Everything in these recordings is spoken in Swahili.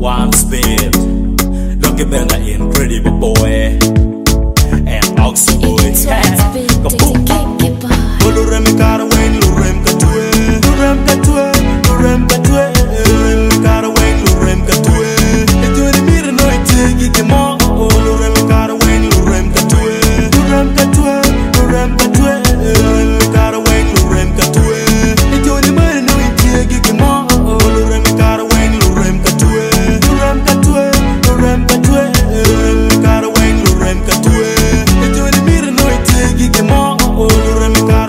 one speed. Don't give them an incredible boy and Oxy boy. Lurem cara wen lurem katue, lurem katue, lurem katue, lurem cara wen lurem katue. Itu di mir no itegi ke mo. Lurem cara wen lurem katue, lurem katue, lurem katue, lurem cara wen lurem katue. Itu di mir no itegi ke mo. Lurem cara wen lurem katue, lurem katue, lurem katue, lurem cara wen lurem katue. Itu di mir no itegi ke mo. Lurem cara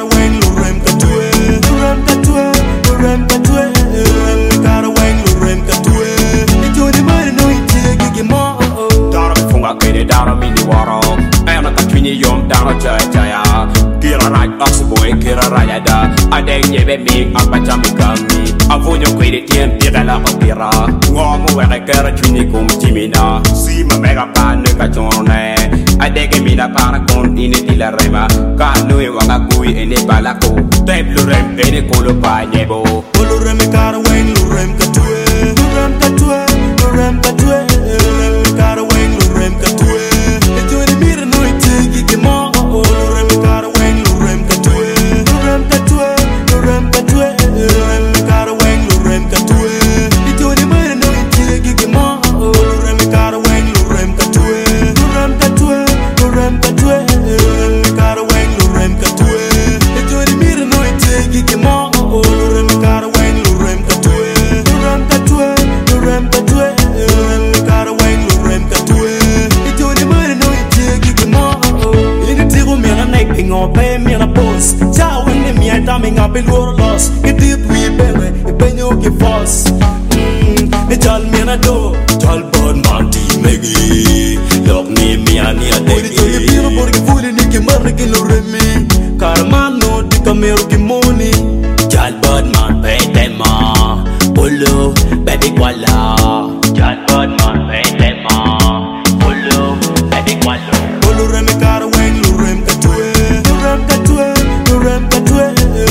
yom down jaya kira right ox boy kira rayada ade yebe mi apachami kami avunyo kwede tiem pira la pira ngomo wele kera chini kum timina si ma mega pan ka chone ade ke mina para kon ine tila rema ka no e wanga kui ene balako teblu rem ene kolo pa nyebo kolo rem kara wen lurem katue lurem katue lurem katue lurem kara wen lurem katue loss, get deep we bele, penyo ke force. Jal miana do, jal bon manti megi. Love me miani a degi. Ori tiro porque fuli ni ke marne ke no remi. Karmano di kamero ke moni. Jal bon man pay tema. Polo baby kwala. Jal bon man pay tema. Polo baby kwala. Polo remi kara wen lurem katue, lurem katue, lurem katue.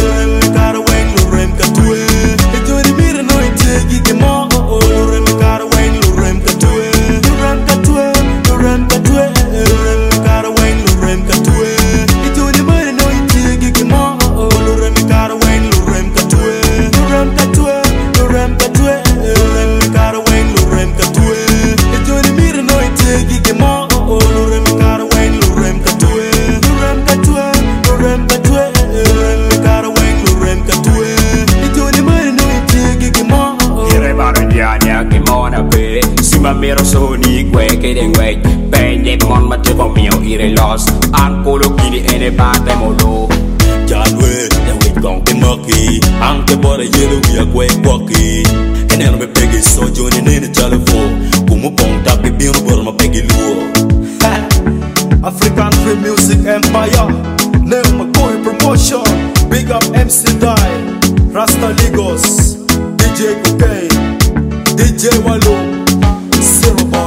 Mero soni kwe kede ngwe penye mon mate po mio ire lost ankolo kini ene bate molo jalwe de we gong te moki anke bora yelo ya kwe koki ene no me pegi so joni nene jalfo kumu pong tap be biro bora ma pegi luo African Free Music Empire name McCoy Promotion big up MC Die Rasta Lagos DJ Cocaine DJ Wallo Zero